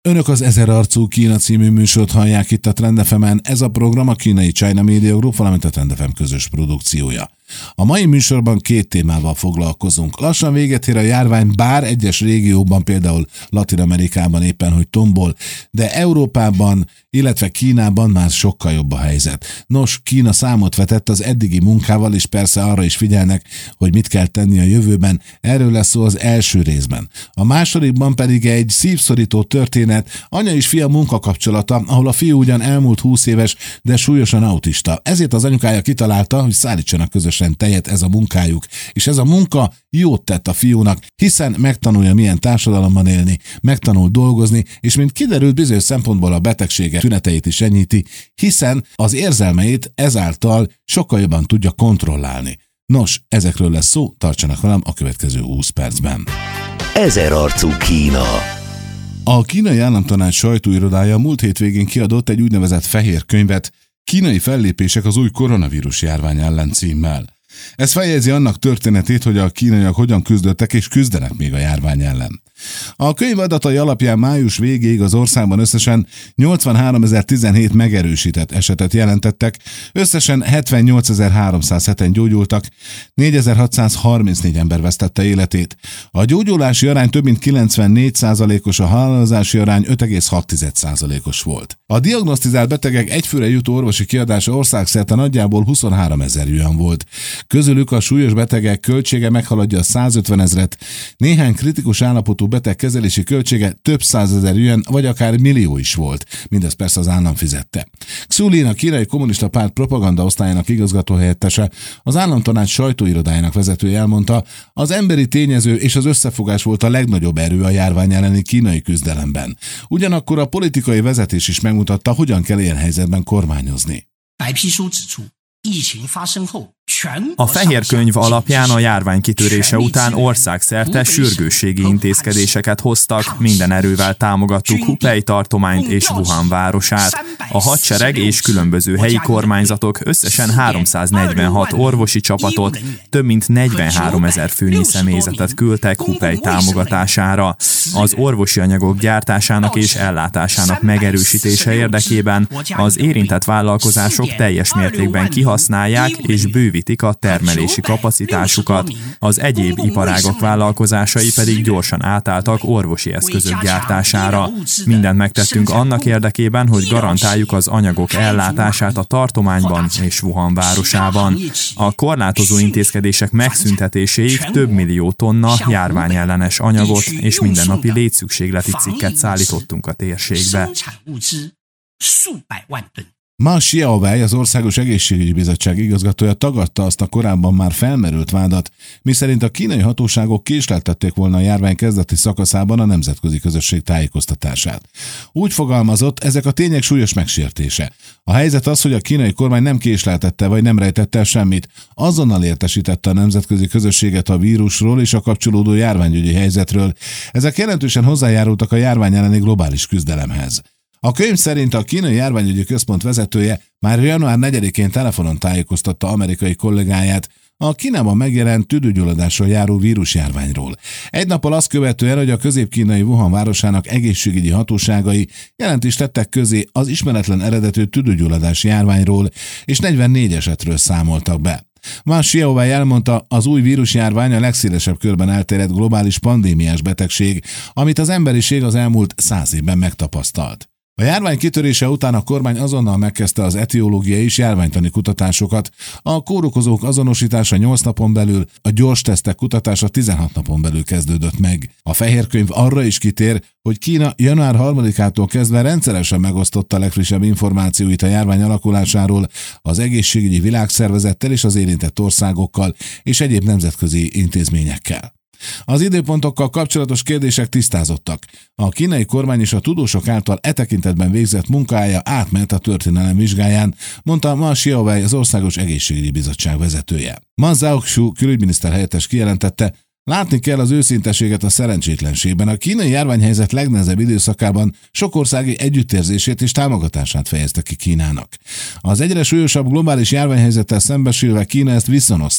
Önök az Ezer arcú Kína című műsort hallják itt a Trend FM-en. Ez a program a kínai China Media Group, valamint a Trend FM közös produkciója. A mai műsorban két témával foglalkozunk. Lassan véget ér a járvány, bár egyes régióban, például Latin-Amerikában éppen hogy tombol, de Európában, illetve Kínában már sokkal jobb a helyzet. Nos, Kína számot vetett az eddigi munkával, és persze arra is figyelnek, hogy mit kell tenni a jövőben. Erről lesz szó az első részben. A másodikban pedig egy szívszorító történet, anya és fia munkakapcsolata, ahol a fiú ugyan elmúlt 20 éves, de súlyosan autista. Ezért az anyukája kitalálta, hogy szállítsanak közösen tejet, ez a munkájuk. És ez a munka jót tett a fiúnak, hiszen megtanulja milyen társadalomban élni, megtanul dolgozni, és mint kiderült, bizonyos szempontból a betegsége tüneteit is enyhíti, hiszen az érzelmeit ezáltal sokkal jobban tudja kontrollálni. Nos, ezekről lesz szó, tartsanak velem a következő 20 percben. Ezer arcú Kína. A kínai államtanács sajtóirodája múlt hétvégén kiadott egy úgynevezett fehér könyvet, Kínai fellépések az új koronavírus járvány ellen címmel. Ez fejezi annak történetét, hogy a kínaiak hogyan küzdöttek és küzdenek még a járvány ellen. A könyv adatai alapján május végéig az országban összesen 83.017 megerősített esetet jelentettek, összesen 78.307-en gyógyultak, 4.634 ember vesztette életét. A gyógyulási arány több mint 94%-os, a halálozási arány 5,6%-os volt. A diagnosztizált betegek egyfőre jutó orvosi kiadása országszerte nagyjából 23 000 yuan volt. Közülük a súlyos betegek költsége meghaladja a 150 000-et, néhány kritikus állapotú beteg kezelési költsége több 100 000 yuan, vagy akár millió is volt. Mindezt persze az állam fizette. Xu Lin, a Kínai Kommunista Párt propaganda osztályának igazgatóhelyettese, az államtanács sajtóirodájának vezetője elmondta, az emberi tényező és az összefogás volt a legnagyobb erő a járvány elleni kínai küzdelemben. Ugyanakkor a politikai vezetés is megmutatta, hogyan kell ilyen helyzetben kormányozni. A fehér könyv alapján a járvány kitörése után országszerte sürgősségi intézkedéseket hoztak, minden erővel támogattuk Hubei tartományt és Wuhan városát. A hadsereg és különböző helyi kormányzatok összesen 346 orvosi csapatot, több mint 43 000 főnyi személyzetet küldtek Hubei támogatására. Az orvosi anyagok gyártásának és ellátásának megerősítése érdekében az érintett vállalkozások teljes mértékben kihasználják és bővítik a termelési kapacitásukat, az egyéb iparágak vállalkozásai pedig gyorsan átálltak orvosi eszközök gyártására. Mindent megtettünk annak érdekében, hogy garantáljuk az anyagok ellátását a tartományban és Wuhan városában. A korlátozó intézkedések megszüntetéséig több millió tonna járványellenes anyagot és mindennapi létszükségleti cikket szállítottunk a térségbe. Ma Xiaowei, az Országos Egészségügyi Bizottság igazgatója tagadta azt a korábban már felmerült vádat, miszerint a kínai hatóságok késleltették volna a járvány kezdeti szakaszában a nemzetközi közösség tájékoztatását. Úgy fogalmazott, ezek a tények súlyos megsértése. A helyzet az, hogy a kínai kormány nem késleltette vagy nem rejtette el semmit, azonnal értesítette a nemzetközi közösséget a vírusról és a kapcsolódó járványügyi helyzetről. Ezek jelentősen hozzájárultak a járvány elleni globális küzdelemhez. A könyv szerint a kínai járványügyi központ vezetője már január 4-én telefonon tájékoztatta amerikai kollégáját a Kínában megjelent tüdőgyulladással járó vírusjárványról. Egy nappal azt követően, hogy a közép-kínai Wuhan városának egészségügyi hatóságai jelentést tettek közé az ismeretlen eredetű tüdőgyulladási járványról, és 44 esetről számoltak be. Ma Xiaowei elmondta, az új vírusjárvány a legszélesebb körben elterjedt globális pandémiás betegség, amit az emberiség az elmúlt 100 évben megtapasztalt. A járvány kitörése után a kormány azonnal megkezdte az etiológiai és járványtani kutatásokat, a kórokozók azonosítása 8 napon belül, a gyors tesztek kutatása 16 napon belül kezdődött meg. A fehér könyv arra is kitér, hogy Kína január 3-ától kezdve rendszeresen megosztotta a legfrissebb információit a járvány alakulásáról az egészségügyi világszervezettel és az érintett országokkal és egyéb nemzetközi intézményekkel. Az időpontokkal kapcsolatos kérdések tisztázottak. A kínai kormány és a tudósok által e tekintetben végzett munkája átment a történelem vizsgáján, mondta Ma Xiaowei, az Országos Egészségügyi Bizottság vezetője. Ma Zhaoxiu külügyminiszter helyettes kijelentette, látni kell az őszinteséget a szerencsétlenségben. A kínai járványhelyzet legnehezebb időszakában sok országi együttérzését és támogatását fejezte ki Kínának. Az egyre súlyosabb globális járványhelyzettel szembesülve Kína ezt visszanozta,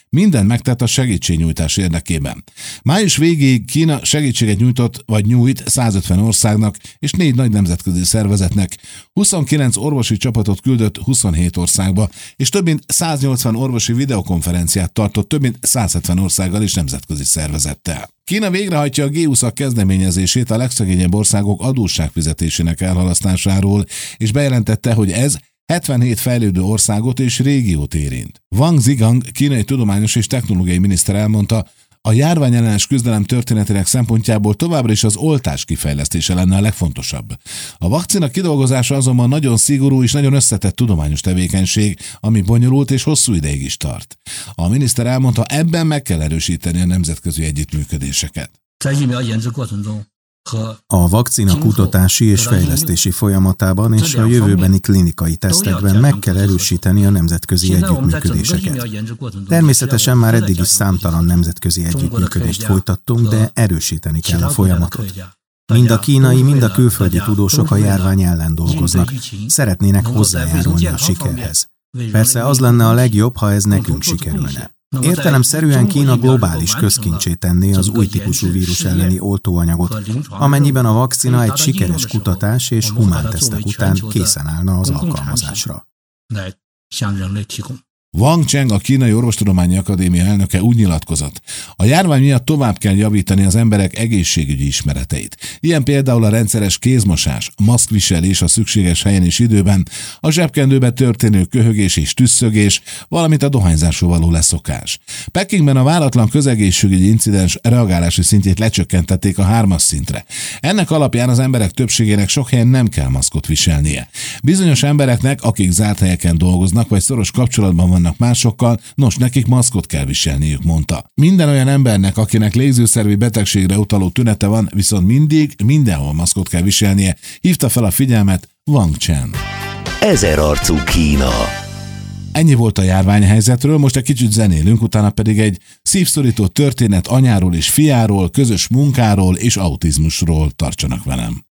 mindent megtett a segítségnyújtás érdekében. Május végéig Kína segítséget nyújtott vagy nyújt 150 országnak és 4 nagy nemzetközi szervezetnek, 29 orvosi csapatot küldött 27 országba, és több mint 180 orvosi videokonferenciát tartott több mint 170 országgal és nemzetközi szervezettel. Kína végrehajtja a G20-ak kezdeményezését a legszegényebb országok adósságfizetésének elhalasztásáról, és bejelentette, hogy ez 77 fejlődő országot és régiót érint. Wang Zhigang, kínai tudományos és technológiai miniszter elmondta, a járványellenes küzdelem történetének szempontjából továbbra is az oltás kifejlesztése lenne a legfontosabb. A vakcina kidolgozása azonban nagyon szigorú és nagyon összetett tudományos tevékenység, ami bonyolult és hosszú ideig is tart. A miniszter elmondta, ebben meg kell erősíteni a nemzetközi együttműködéseket. A vakcina kutatási és fejlesztési folyamatában és a jövőbeni klinikai tesztekben meg kell erősíteni a nemzetközi együttműködéseket. Természetesen már eddig is számtalan nemzetközi együttműködést folytattunk, de erősíteni kell a folyamatot. Mind a kínai, mind a külföldi tudósok a járvány ellen dolgoznak, szeretnének hozzájárulni a sikerhez. Persze az lenne a legjobb, ha ez nekünk sikerülne. Értelemszerűen Kína globális közkincsé tenné az új típusú vírus elleni oltóanyagot, amennyiben a vakcina egy sikeres kutatás és humántesztek után készen állna az alkalmazásra. Wang Cheng, a Kínai Orvostudományi Akadémia elnöke úgy nyilatkozott, a járvány miatt tovább kell javítani az emberek egészségügyi ismereteit. Ilyen például a rendszeres kézmosás, maszkviselés a szükséges helyen és időben, a zsebkendőbe történő köhögés és tüsszögés, valamint a dohányzásról való leszokás. Pekingben a váratlan közegészségügyi incidens reagálási szintjét lecsökkentették a 3-as szintre. Ennek alapján az emberek többségének sok helyen nem kell maszkot viselnie. Bizonyos embereknek, akik zárt helyeken dolgoznak vagy szoros kapcsolatban vannak másokkal, nos, nekik maszkot kell viselniük, mondta. Minden olyan embernek, akinek légzőszervi betegségre utaló tünete van, viszont mindig, mindenhol maszkot kell viselnie, hívta fel a figyelmet Wang Cheng. Ezerarcú Kína. Ennyi volt a járványhelyzetről, most egy kicsit zenélünk, utána pedig egy szívszorító történet anyáról és fiáról, közös munkáról és autizmusról. Tartsanak velem.